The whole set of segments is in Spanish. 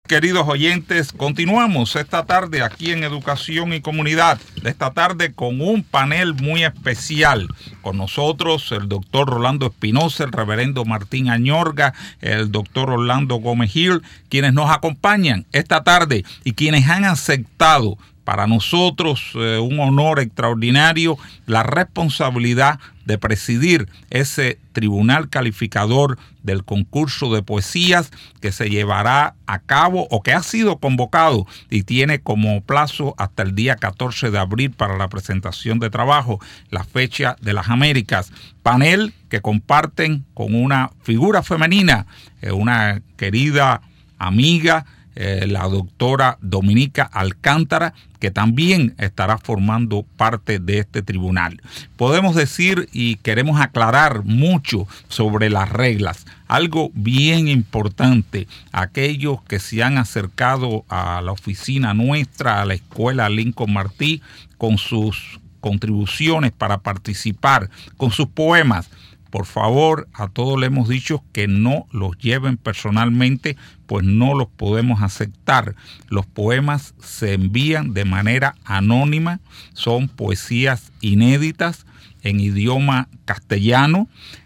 queridos oyentes, continuamos esta tarde aquí en Educación y Comunidad. Esta tarde con un panel muy especial. Con nosotros el doctor Rolando Espinosa, el reverendo Martín Añorga, el doctor Orlando Gómez Gil, quienes nos acompañan esta tarde y quienes han aceptado para nosotros un honor extraordinario, la responsabilidad de presidir ese tribunal calificador del concurso de poesías que se llevará a cabo o que ha sido convocado y tiene como plazo hasta el día 14 de abril para la presentación de trabajo, la fecha de las Américas. Panel que comparten con una figura femenina, una querida amiga, la doctora Dominica Alcántara, que también estará formando parte de este tribunal. Podemos decir y queremos aclarar mucho sobre las reglas. Algo bien importante, aquellos que se han acercado a la oficina nuestra, a la escuela Lincoln Martí, con sus contribuciones para participar, con sus poemas. Por favor, a todos le hemos dicho que no los lleven personalmente, pues no los podemos aceptar. Los poemas se envían de manera anónima, son poesías inéditas en idioma castellano,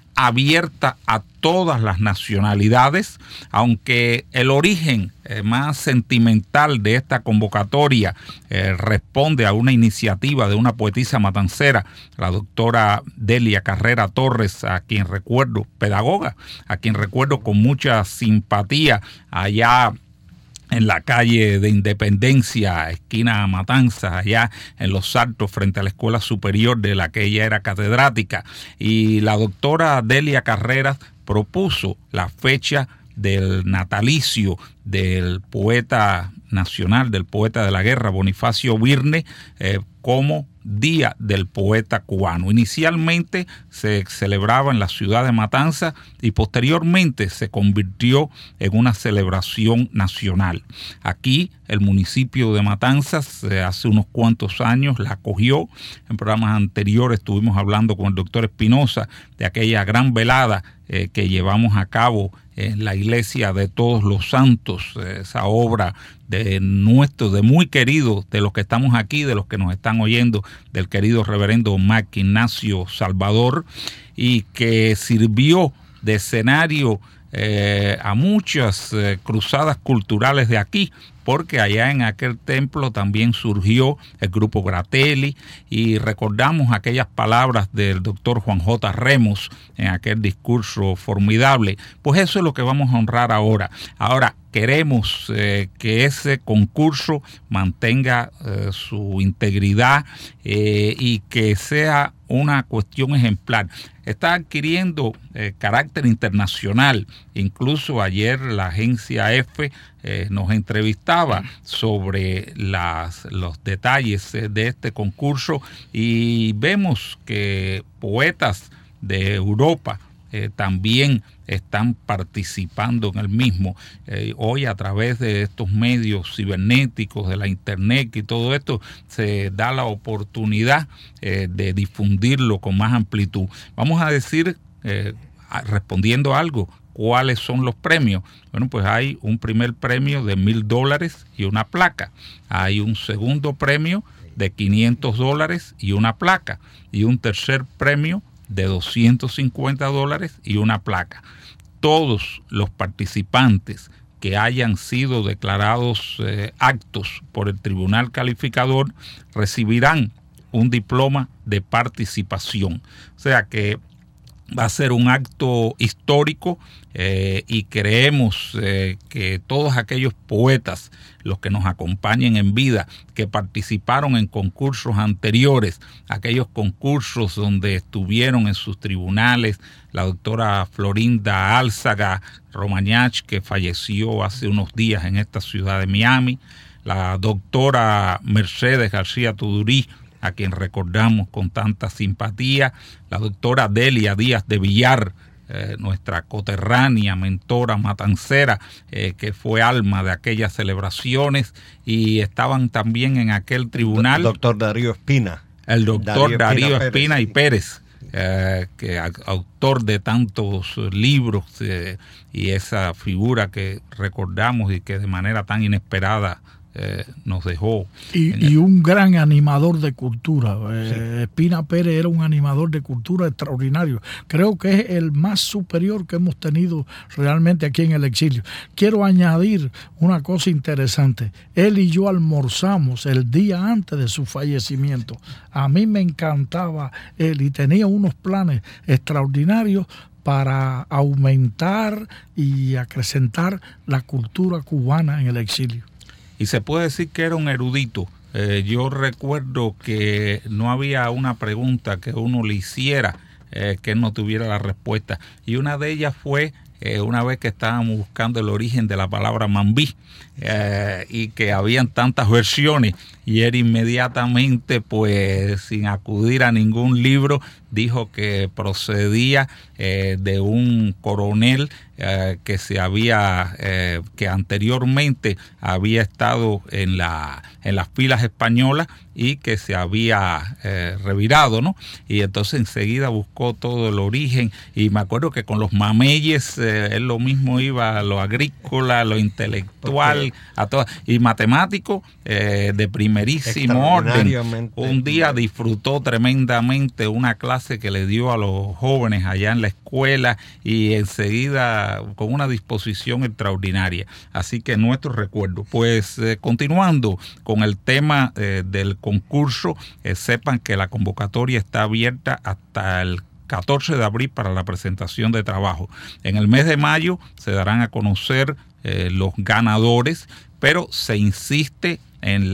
abierta a todas las nacionalidades, aunque el origen más sentimental de esta convocatoria responde a una iniciativa de una poetisa matancera, la doctora Delia Carrera Torres, a quien recuerdo, pedagoga, a quien recuerdo con mucha simpatía allá en la calle de Independencia, esquina Matanzas, allá en Los Altos, frente a la Escuela Superior de la que ella era catedrática. Y la doctora Delia Carreras propuso la fecha del natalicio del poeta nacional, del poeta de la guerra, Bonifacio Birne, como Día del Poeta Cubano. Inicialmente se celebraba en la ciudad de Matanzas y posteriormente se convirtió en una celebración nacional. Aquí el municipio de Matanzas hace unos cuantos años la acogió. En programas anteriores estuvimos hablando con el doctor Espinosa de aquella gran velada que llevamos a cabo en la iglesia de Todos los Santos, esa obra de nuestro, de muy querido, de los que estamos aquí, de los que nos están oyendo, del querido reverendo Marc Ignacio Salvador, y que sirvió de escenario a muchas cruzadas culturales de aquí, porque allá en aquel templo también surgió el grupo Gratelli y recordamos aquellas palabras del doctor Juan J. Remos en aquel discurso formidable. Pues eso es lo que vamos a honrar ahora. Ahora queremos que ese concurso mantenga su integridad y que sea una cuestión ejemplar. Está adquiriendo carácter internacional. Incluso ayer la agencia EFE nos entrevistaba sobre los detalles de este concurso y vemos que poetas de Europa también están participando en el mismo. Hoy a través de estos medios cibernéticos, de la internet y todo esto, se da la oportunidad de difundirlo con más amplitud. Vamos a decir, respondiendo a algo, ¿cuáles son los premios? Bueno, pues hay un primer premio de $1,000 y una placa. Hay un segundo premio de $500 y una placa. Y un tercer premio de $250 y una placa. Todos los participantes que hayan sido declarados aptos por el Tribunal Calificador recibirán un diploma de participación. O sea que va a ser un acto histórico y creemos que todos aquellos poetas, los que nos acompañen en vida, que participaron en concursos anteriores, aquellos concursos donde estuvieron en sus tribunales la doctora Florinda Álzaga Romañach, que falleció hace unos días en esta ciudad de Miami, la doctora Mercedes García Tudurí, a quien recordamos con tanta simpatía, la doctora Delia Díaz de Villar, nuestra coterránea, mentora matancera, que fue alma de aquellas celebraciones, y estaban también en aquel tribunal. Doctor Darío Espina. El doctor Darío Espina y Pérez, autor de tantos libros, y esa figura que recordamos y que de manera tan inesperada nos dejó. Y un gran animador de cultura. Espina Pérez era un animador de cultura extraordinario. Creo que es el más superior que hemos tenido realmente aquí en el exilio. Quiero añadir una cosa interesante. Él y yo almorzamos el día antes de su fallecimiento. A mí me encantaba él y tenía unos planes extraordinarios para aumentar y acrecentar la cultura cubana en el exilio. Y se puede decir que era un erudito. Yo recuerdo que no había una pregunta que uno le hiciera que él no tuviera la respuesta. Y una de ellas fue una vez que estábamos buscando el origen de la palabra mambí, y que habían tantas versiones, y él inmediatamente, pues sin acudir a ningún libro, dijo que procedía de un coronel que que anteriormente había estado en las filas españolas y que se había revirado, ¿no? Y entonces enseguida buscó todo el origen, y me acuerdo que con los mameyes él lo mismo iba a lo agrícola, a lo intelectual, a todo, y matemático de primerísimo orden. Un día disfrutó tremendamente una clase que le dio a los jóvenes allá en la escuela, y enseguida con una disposición extraordinaria. Así que nuestro recuerdo. Pues continuando con el tema del concurso, sepan que la convocatoria está abierta hasta el 14 de abril para la presentación de trabajo. En el mes de mayo se darán a conocer los ganadores, pero se insiste en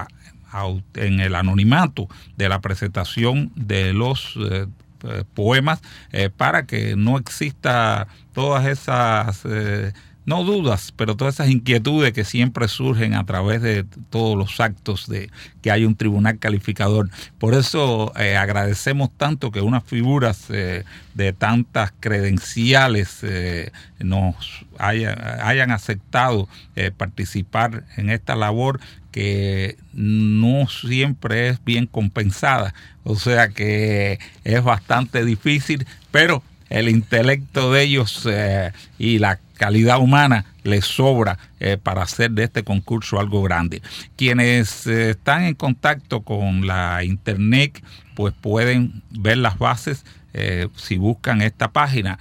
el anonimato de la presentación de los poemas, para que no exista todas esas no dudas, pero todas esas inquietudes que siempre surgen a través de todos los actos de que hay un tribunal calificador. Por eso agradecemos tanto que unas figuras de tantas credenciales nos hayan aceptado participar en esta labor, que no siempre es bien compensada. O sea que es bastante difícil, pero el intelecto de ellos y la calidad humana les sobra para hacer de este concurso algo grande. Quienes están en contacto con la internet, pues pueden ver las bases si buscan esta página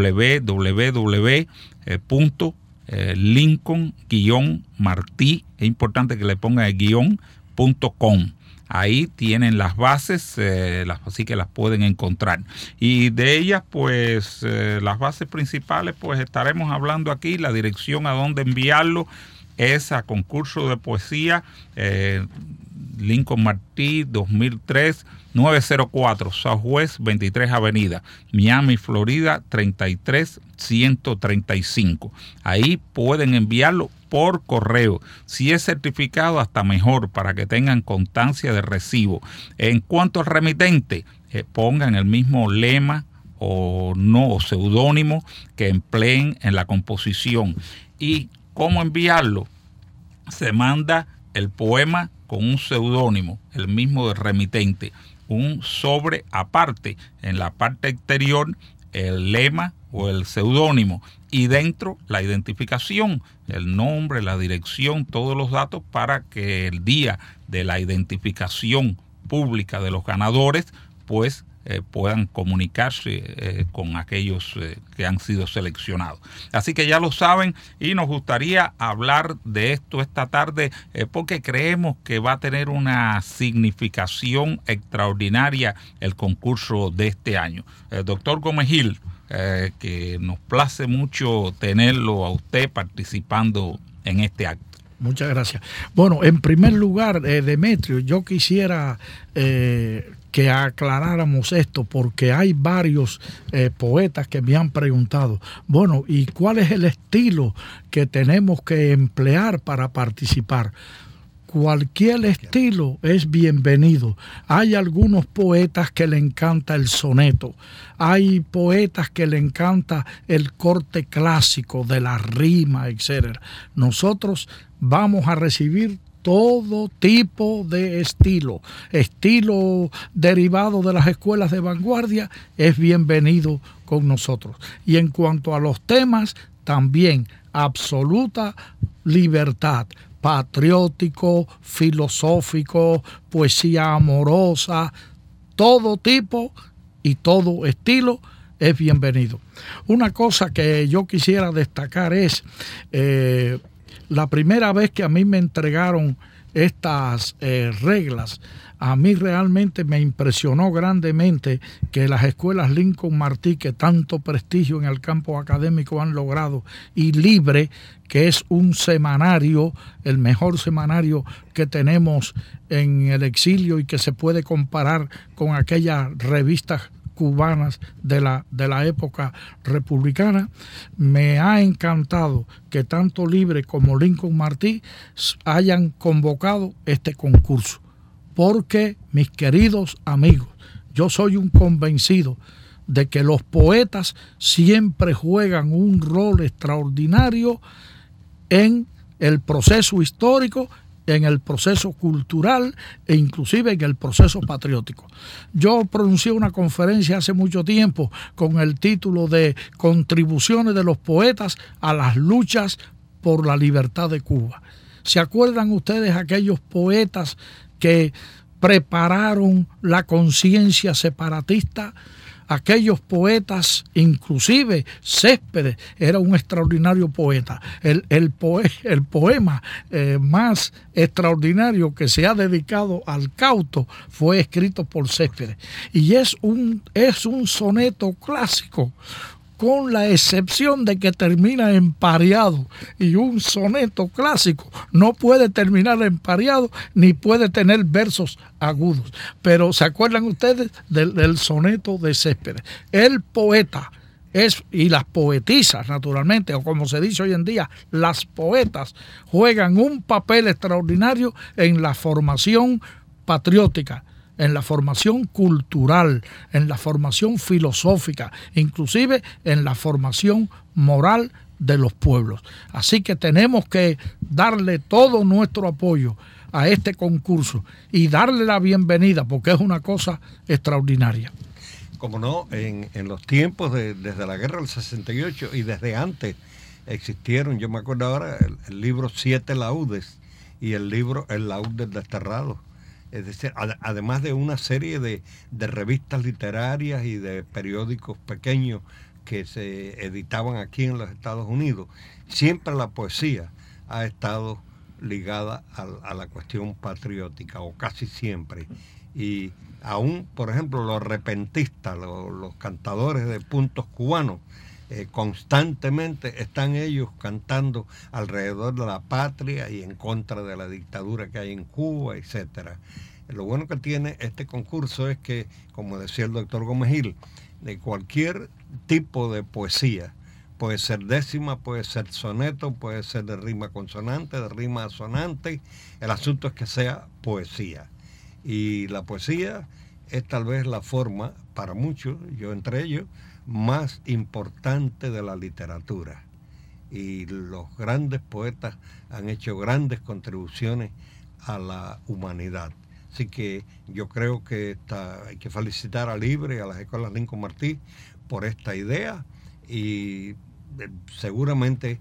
www.lincoln-martí, es importante que le pongan el guión.com. Ahí tienen las bases, así que las pueden encontrar. Y de ellas, pues, las bases principales, pues estaremos hablando aquí. La dirección a donde enviarlo es a concurso de poesía Lincoln Martí 2003, 904 Southwest 23 Avenida, Miami, Florida 33135. Ahí pueden enviarlo por correo. Si es certificado, hasta mejor, para que tengan constancia de recibo. En cuanto al remitente, pongan el mismo lema o seudónimo que empleen en la composición. ¿Y cómo enviarlo? Se manda el poema con un seudónimo, el mismo del remitente, un sobre aparte, en la parte exterior el lema o el seudónimo, y dentro la identificación, el nombre, la dirección, todos los datos, para que el día de la identificación pública de los ganadores, pues puedan comunicarse con aquellos que han sido seleccionados. Así que ya lo saben, y nos gustaría hablar de esto esta tarde porque creemos que va a tener una significación extraordinaria el concurso de este año. Doctor Gómez Gil, que nos place mucho tenerlo a usted participando en este acto. Muchas gracias. Bueno, en primer lugar, Demetrio, yo quisiera que aclaráramos esto, porque hay varios poetas que me han preguntado, bueno, ¿y cuál es el estilo que tenemos que emplear para participar? Cualquier estilo es bienvenido. Hay algunos poetas que le encanta el soneto, hay poetas que le encanta el corte clásico de la rima, etc. Nosotros vamos a recibir todo tipo de estilo derivado de las escuelas de vanguardia, es bienvenido con nosotros. Y en cuanto a los temas, también absoluta libertad, patriótico, filosófico, poesía amorosa, todo tipo y todo estilo es bienvenido. Una cosa que yo quisiera destacar es la primera vez que a mí me entregaron estas reglas, a mí realmente me impresionó grandemente que las escuelas Lincoln Martí, que tanto prestigio en el campo académico han logrado, y Libre, que es un semanario, el mejor semanario que tenemos en el exilio y que se puede comparar con aquellas revistas cubanas de la época republicana, me ha encantado que tanto Libre como Lincoln Martí hayan convocado este concurso, porque, mis queridos amigos, yo soy un convencido de que los poetas siempre juegan un rol extraordinario en el proceso histórico, en el proceso cultural e inclusive en el proceso patriótico. Yo pronuncié una conferencia hace mucho tiempo con el título de Contribuciones de los poetas a las luchas por la libertad de Cuba. ¿Se acuerdan ustedes aquellos poetas que prepararon la conciencia separatista? Aquellos poetas, inclusive Céspedes era un extraordinario poeta. El poema más extraordinario que se ha dedicado al Cauto fue escrito por Céspedes. Y es un soneto clásico, con la excepción de que termina en pareado, y un soneto clásico no puede terminar en pareado ni puede tener versos agudos. Pero ¿se acuerdan ustedes del soneto de Céspedes? El poeta y las poetisas, naturalmente, o como se dice hoy en día, las poetas, juegan un papel extraordinario en la formación patriótica, en la formación cultural, en la formación filosófica, inclusive en la formación moral de los pueblos. Así que tenemos que darle todo nuestro apoyo a este concurso y darle la bienvenida, porque es una cosa extraordinaria. Como no, en los tiempos desde la guerra del 68 y desde antes existieron, yo me acuerdo ahora, el libro 7 laudes y el libro El laúd del desterrado. Es decir, además de una serie de revistas literarias y de periódicos pequeños que se editaban aquí en los Estados Unidos, siempre la poesía ha estado ligada a la cuestión patriótica, o casi siempre. Y aún, por ejemplo, los repentistas, los cantadores de puntos cubanos, constantemente están ellos cantando alrededor de la patria y en contra de la dictadura que hay en Cuba, etcétera. Lo bueno que tiene este concurso es que, como decía el doctor Gómez Gil, de cualquier tipo de poesía, puede ser décima, puede ser soneto, puede ser de rima consonante, de rima asonante, el asunto es que sea poesía. Y la poesía es tal vez la forma, para muchos, yo entre ellos, más importante de la literatura. Y los grandes poetas han hecho grandes contribuciones a la humanidad. Así que yo creo que hay que felicitar a Libre, a las escuelas Lincoln Martí por esta idea, y seguramente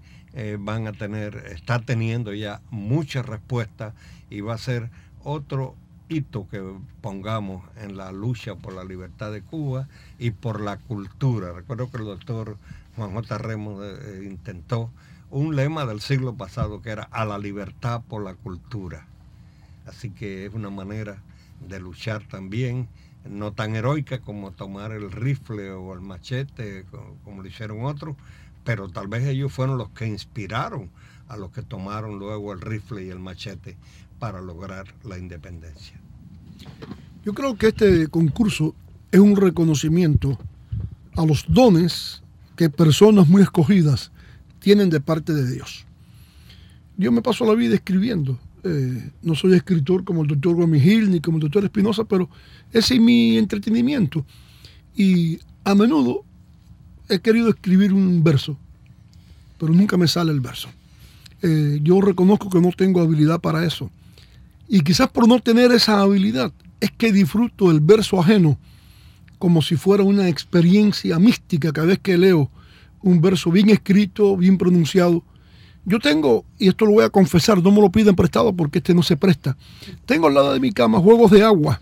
está teniendo ya muchas respuestas, y va a ser otro hito que pongamos en la lucha por la libertad de Cuba y por la cultura. Recuerdo que el doctor Juan J. Remos intentó un lema del siglo pasado que era a la libertad por la cultura. Así que es una manera de luchar también, no tan heroica como tomar el rifle o el machete, como lo hicieron otros, pero tal vez ellos fueron los que inspiraron a los que tomaron luego el rifle y el machete para lograr la independencia. Yo creo que este concurso es un reconocimiento a los dones que personas muy escogidas tienen de parte de Dios. Yo me paso la vida escribiendo. No soy escritor como el doctor Gómez Gil ni como el doctor Espinosa, pero ese es mi entretenimiento. Y a menudo he querido escribir un verso, pero nunca me sale el verso. Yo reconozco que no tengo habilidad para eso. Y quizás por no tener esa habilidad, es que disfruto el verso ajeno como si fuera una experiencia mística cada vez que leo un verso bien escrito, bien pronunciado. Yo tengo, y esto lo voy a confesar, no me lo piden prestado porque este no se presta, tengo al lado de mi cama juegos de agua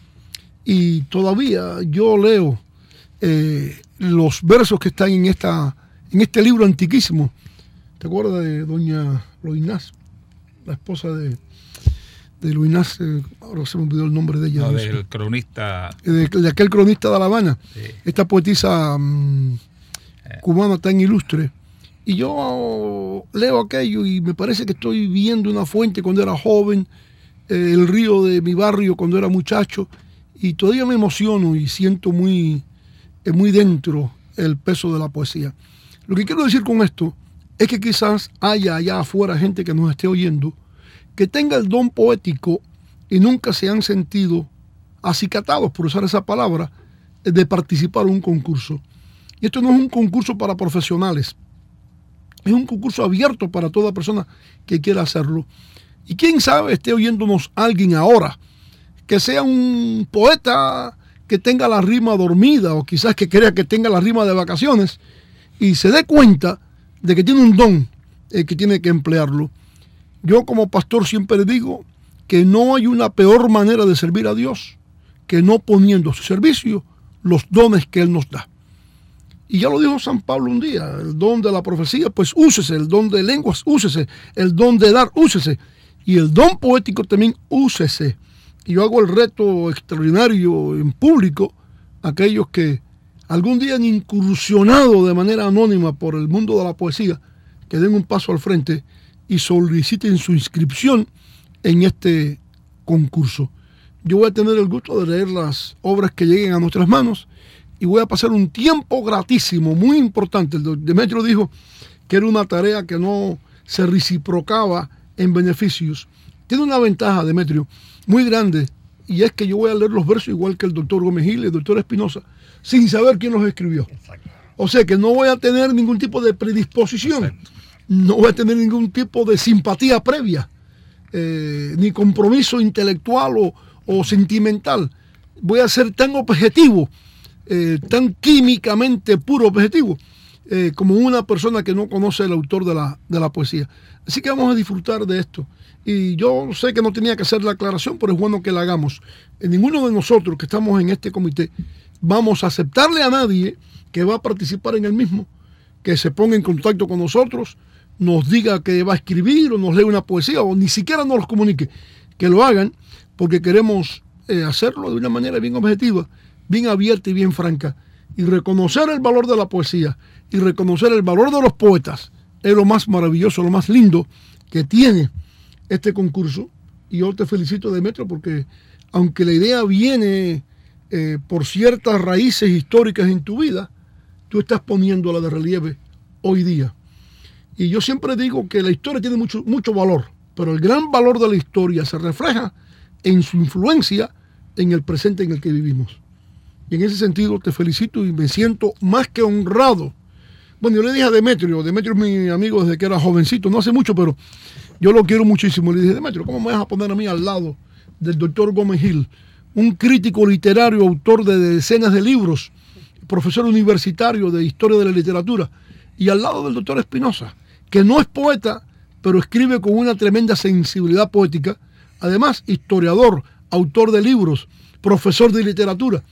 y todavía yo leo los versos que están en este libro antiquísimo. ¿Te acuerdas de doña Loinás, la esposa de Loinás? Ahora se me olvidó el nombre de ella. No, del cronista. De aquel cronista de La Habana. Sí. Esta poetisa cubana tan ilustre. Y yo leo aquello y me parece que estoy viendo una fuente cuando era joven, el río de mi barrio cuando era muchacho, y todavía me emociono y siento muy dentro el peso de la poesía. Lo que quiero decir con esto es que quizás haya allá afuera gente que nos esté oyendo que tenga el don poético y nunca se han sentido acicatados, por usar esa palabra, de participar en un concurso. Y esto no es un concurso para profesionales, es un concurso abierto para toda persona que quiera hacerlo. Y quién sabe, esté oyéndonos alguien ahora que sea un poeta que tenga la rima dormida, o quizás que crea que tenga la rima de vacaciones, y se dé cuenta de que tiene un don que tiene que emplearlo. Yo como pastor siempre digo que no hay una peor manera de servir a Dios que no poniendo a su servicio los dones que Él nos da. Y ya lo dijo San Pablo un día, el don de la profecía, pues úsese, el don de lenguas, úsese, el don de dar, úsese, y el don poético también úsese. Y yo hago el reto extraordinario en público a aquellos que algún día han incursionado de manera anónima por el mundo de la poesía, que den un paso al frente y soliciten su inscripción en este concurso. Yo voy a tener el gusto de leer las obras que lleguen a nuestras manos y voy a pasar un tiempo gratísimo, muy importante. El Demetrio dijo que era una tarea que no se reciprocaba en beneficios. Tiene una ventaja, Demetrio, muy grande, y es que yo voy a leer los versos igual que el doctor Gómez Gil y el doctor Espinosa, sin saber quién los escribió. Exacto. O sea que no voy a tener ningún tipo de predisposición. Exacto. No voy a tener ningún tipo de simpatía previa, ni compromiso intelectual o sentimental. Voy a ser tan objetivo, tan químicamente puro objetivo, como una persona que no conoce el autor de la poesía. Así que vamos a disfrutar de esto. Y yo sé que no tenía que hacer la aclaración, pero es bueno que la hagamos. Ninguno de nosotros que estamos en este comité vamos a aceptarle a nadie que va a participar en el mismo, que se ponga en contacto con nosotros, nos diga que va a escribir o nos lee una poesía o ni siquiera nos los comunique, que lo hagan porque queremos hacerlo de una manera bien objetiva, bien abierta y bien franca, y reconocer el valor de la poesía y reconocer el valor de los poetas es lo más maravilloso, lo más lindo que tiene este concurso. Y yo te felicito, Demetrio, porque aunque la idea viene por ciertas raíces históricas en tu vida, tú estás poniéndola de relieve hoy día. Y yo siempre digo que la historia tiene mucho valor, pero el gran valor de la historia se refleja en su influencia en el presente en el que vivimos. Y en ese sentido te felicito y me siento más que honrado. Bueno, yo le dije a Demetrio es mi amigo desde que era jovencito, no hace mucho, pero yo lo quiero muchísimo. Le dije, Demetrio, ¿cómo me vas a poner a mí al lado del doctor Gómez Gil, un crítico literario, autor de decenas de libros, profesor universitario de historia de la literatura, y al lado del doctor Espinosa, que no es poeta, pero escribe con una tremenda sensibilidad poética, además historiador, autor de libros, profesor de literatura?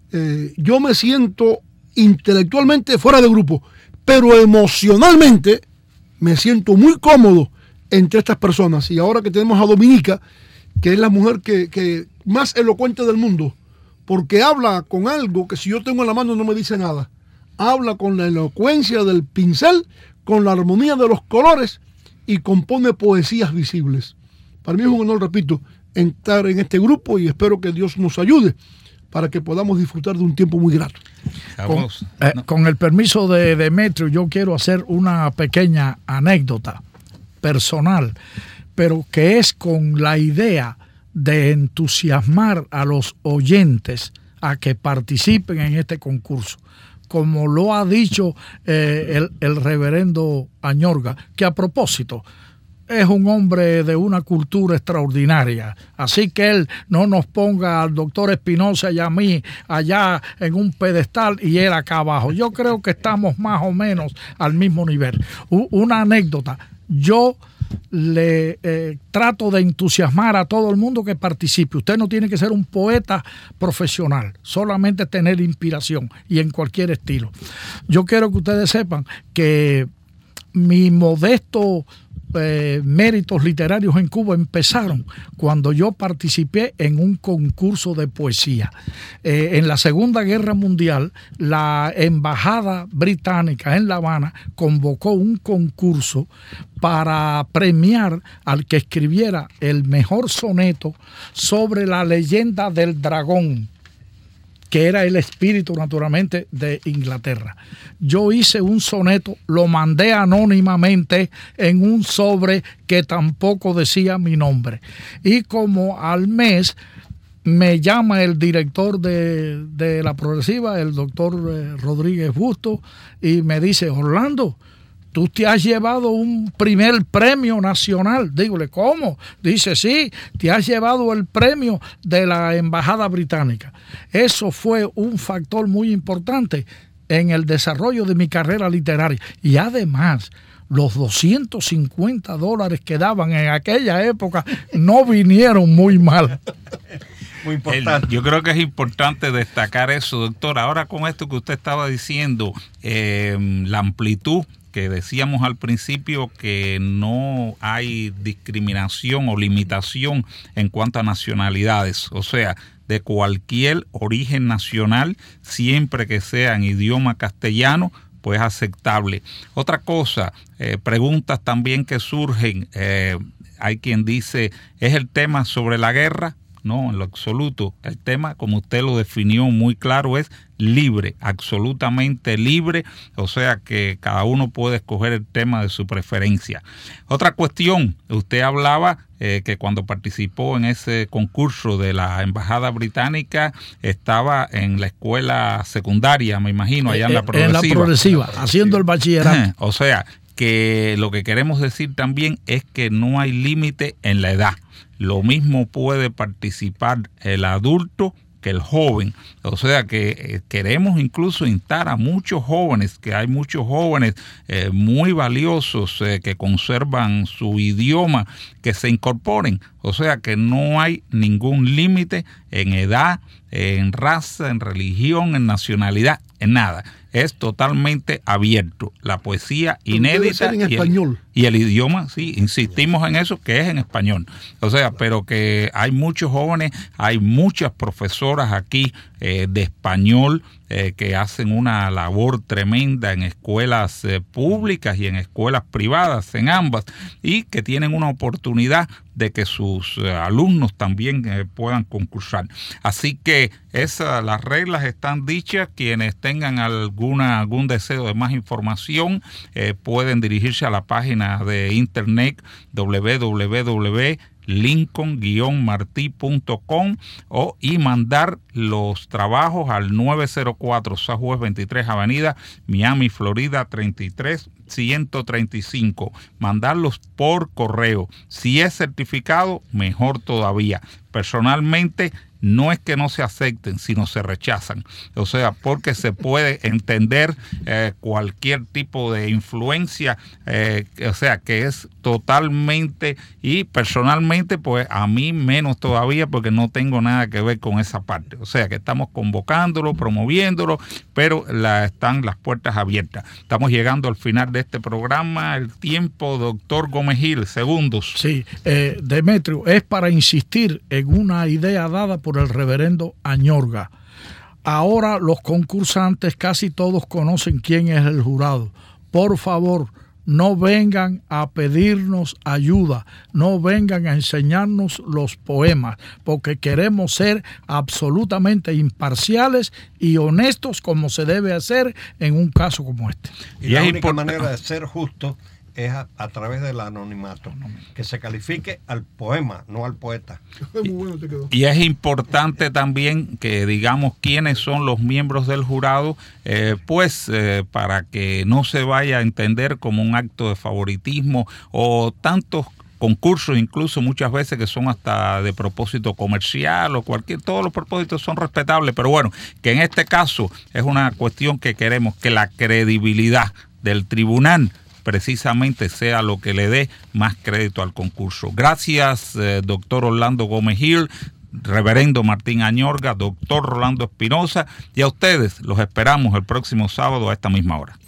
Yo me siento intelectualmente fuera de grupo, pero emocionalmente me siento muy cómodo entre estas personas. Y ahora que tenemos a Dominica, que es la mujer que más elocuente del mundo, porque habla con algo que si yo tengo en la mano no me dice nada. Habla con la elocuencia del pincel, con la armonía de los colores y compone poesías visibles. Para mí es un honor, repito, entrar en este grupo y espero que Dios nos ayude para que podamos disfrutar de un tiempo muy grato. Con el permiso de Demetrio, yo quiero hacer una pequeña anécdota personal, pero que es con la idea de entusiasmar a los oyentes a que participen en este concurso. Como lo ha dicho el reverendo Añorga, que a propósito, es un hombre de una cultura extraordinaria, así que él no nos ponga al doctor Espinosa y a mí allá en un pedestal y él acá abajo. Yo creo que estamos más o menos al mismo nivel. Una anécdota, yo le trato de entusiasmar a todo el mundo que participe. Usted no tiene que ser un poeta profesional, solamente tener inspiración y en cualquier estilo. Yo quiero que ustedes sepan que mi modesto méritos literarios en Cuba empezaron cuando yo participé en un concurso de poesía. En la Segunda Guerra Mundial, la Embajada Británica en La Habana convocó un concurso para premiar al que escribiera el mejor soneto sobre la leyenda del dragón, que era el espíritu naturalmente de Inglaterra. Yo hice un soneto, lo mandé anónimamente en un sobre que tampoco decía mi nombre. Y como al mes me llama el director de la Progresiva, el doctor Rodríguez Busto, y me dice: Orlando, tú te has llevado un primer premio nacional. Dígole, ¿cómo? Dice, sí, te has llevado el premio de la Embajada Británica. Eso fue un factor muy importante en el desarrollo de mi carrera literaria. Y además, los $250 que daban en aquella época no vinieron muy mal. Muy importante. Yo creo que es importante destacar eso, doctor. Ahora, con esto que usted estaba diciendo, la amplitud que decíamos al principio, que no hay discriminación o limitación en cuanto a nacionalidades, o sea, de cualquier origen nacional, siempre que sea en idioma castellano, pues aceptable. Otra cosa, preguntas también que surgen, hay quien dice, ¿es el tema sobre la guerra? No, en lo absoluto. El tema, como usted lo definió muy claro, es libre, absolutamente libre, o sea que cada uno puede escoger el tema de su preferencia. Otra cuestión, usted hablaba que cuando participó en ese concurso de la Embajada Británica estaba en la escuela secundaria, me imagino, allá en la Progresiva. En la Progresiva, haciendo el bachillerato. O sea, que lo que queremos decir también es que no hay límite en la edad. Lo mismo puede participar el adulto que el joven. O sea que queremos incluso instar a muchos jóvenes, que hay muchos jóvenes muy valiosos que conservan su idioma, que se incorporen. O sea que no hay ningún límite en edad, en raza, en religión, en nacionalidad, en nada. Es totalmente abierto. La poesía inédita y el idioma, sí, insistimos en eso, que es en español. O sea, pero que hay muchos jóvenes, hay muchas profesoras aquí de español que hacen una labor tremenda en escuelas públicas y en escuelas privadas, en ambas, y que tienen una oportunidad de que sus alumnos también puedan concursar. Así que las reglas están dichas. Quienes tengan algún deseo de más información pueden dirigirse a la página de internet www.lincoln-marti.com y mandar los trabajos al 904 Southwest 23 Avenida, Miami, Florida 33135. Mandarlos por correo. Si es certificado, mejor todavía. Personalmente, no es que no se acepten, sino se rechazan. O sea, porque se puede entender cualquier tipo de influencia, o sea, que es totalmente, y personalmente, pues a mí menos todavía, porque no tengo nada que ver con esa parte. O sea, que estamos convocándolo, promoviéndolo, pero están las puertas abiertas. Estamos llegando al final de este programa. El tiempo, doctor Gómez Gil, segundos. Sí, Demetrio, es para insistir en una idea dada por el reverendo Añorga. Ahora los concursantes casi todos conocen quién es el jurado. Por favor, no vengan a pedirnos ayuda, no vengan a enseñarnos los poemas, porque queremos ser absolutamente imparciales y honestos, como se debe hacer en un caso como este. Y la única manera de ser justo es a través del anonimato, que se califique al poema, no al poeta. Muy bueno te quedó. Y es importante también que digamos quiénes son los miembros del jurado, para que no se vaya a entender como un acto de favoritismo o tantos concursos incluso muchas veces que son hasta de propósito comercial o todos los propósitos son respetables, pero bueno, que en este caso es una cuestión que queremos que la credibilidad del tribunal precisamente sea lo que le dé más crédito al concurso. Gracias, doctor Orlando Gómez Gil, reverendo Martín Añorga, doctor Rolando Espinosa, y a ustedes los esperamos el próximo sábado a esta misma hora.